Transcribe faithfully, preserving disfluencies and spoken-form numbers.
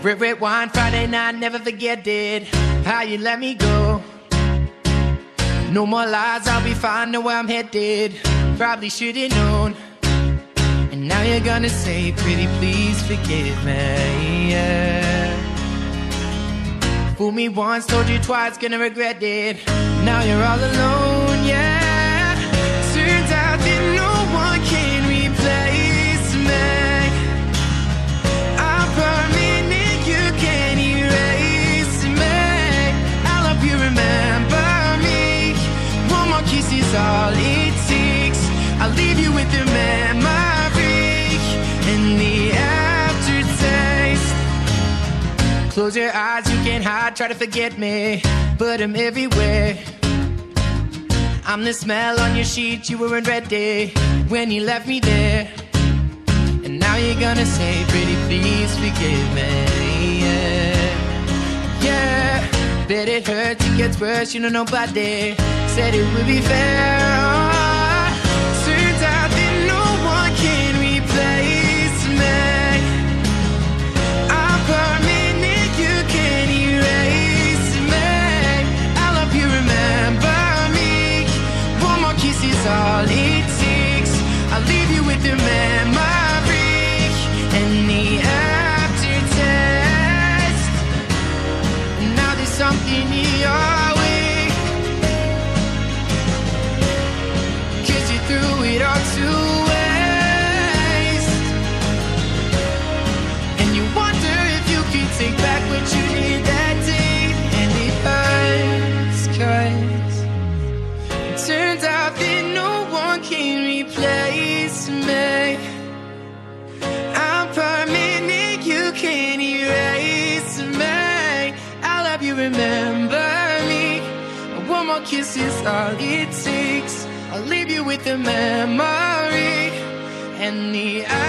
Red, red wine, Friday night, never forget it. How you let me go. No more lies, I'll be fine, know where I'm headed. Probably should've known. And now you're gonna say, pretty please forgive me, yeah. Fool me once, told you twice, gonna regret it. Now you're all alone, yeah. Turns out that no one can replace me. I'm permanent, you can't erase me. I'll help you remember me. One more kiss is all it takes. I'll leave you with the memory and the aftertaste. Close your eyes, you can't hide, try to forget me, but I'm everywhere. I'm the smell on your sheet, you weren't ready when you left me there. And now you're gonna say, pretty please forgive me, yeah. Yeah, bet it hurts, it gets worse, you know nobody said it would be fair. Turns out that no one can replace me. I'm permanent, you can't erase me. I'll help you remember me. One more kiss is all it takes. I'll leave you with the memory and the aftertaste. Now there's something in your way, 'cause you threw it all to waste. And you wonder if you can take back what you did that day. And it hurts, 'cause it turns out that no one can replace me. I'm permanent, you can't erase me. I'll help you remember me. One more kiss is all it takes. I'll leave you with the memory and the